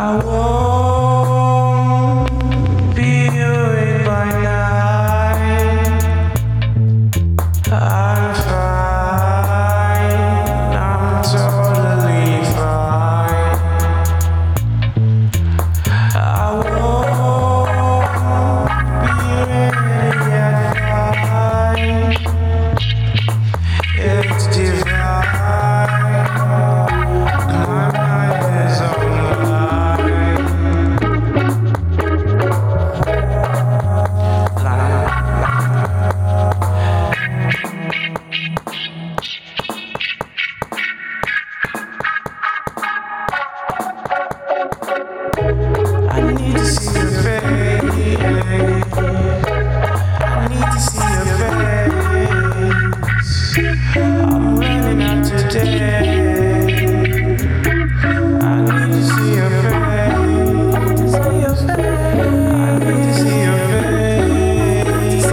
won't be awake by night. I'm fine, I'm totally fine. I won't be ready at 5. It's divine. My mind is online. I need to see your face. I need to see your face. I'm running out today. I need to see your face. I need to see your face.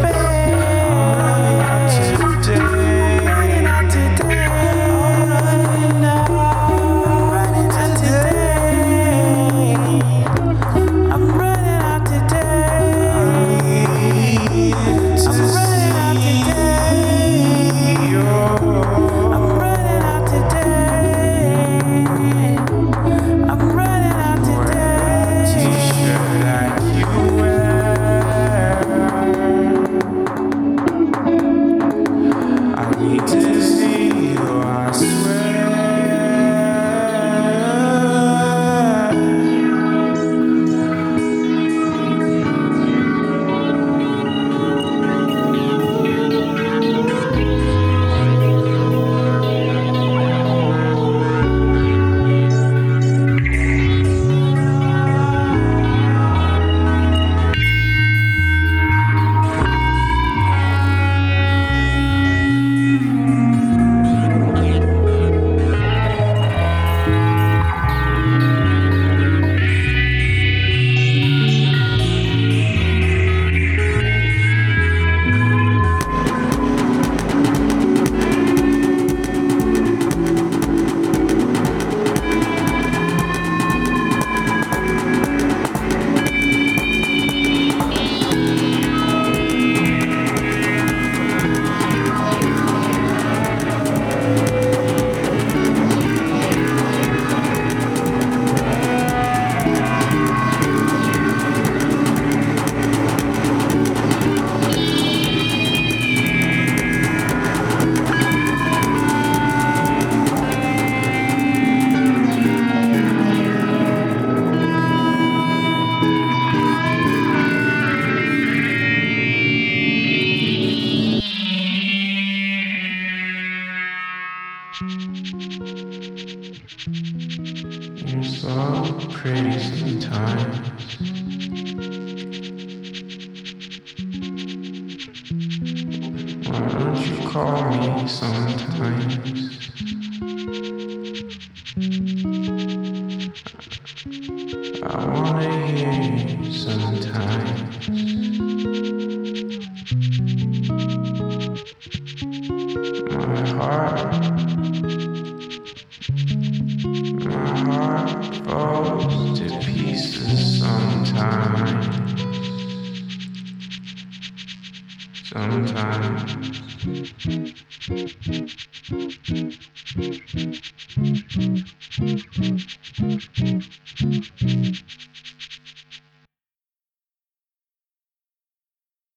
I'm running out today. I'm running out today. I'm running out today. I'm running out today. I'm running out today. I'm running out today. T-shirt that you wear. I need to see you, I swear. You're so pretty sometimes. Why don't you call me sometimes? I wanna hear you sometimes. My heart falls to pieces sometimes. Sometimes.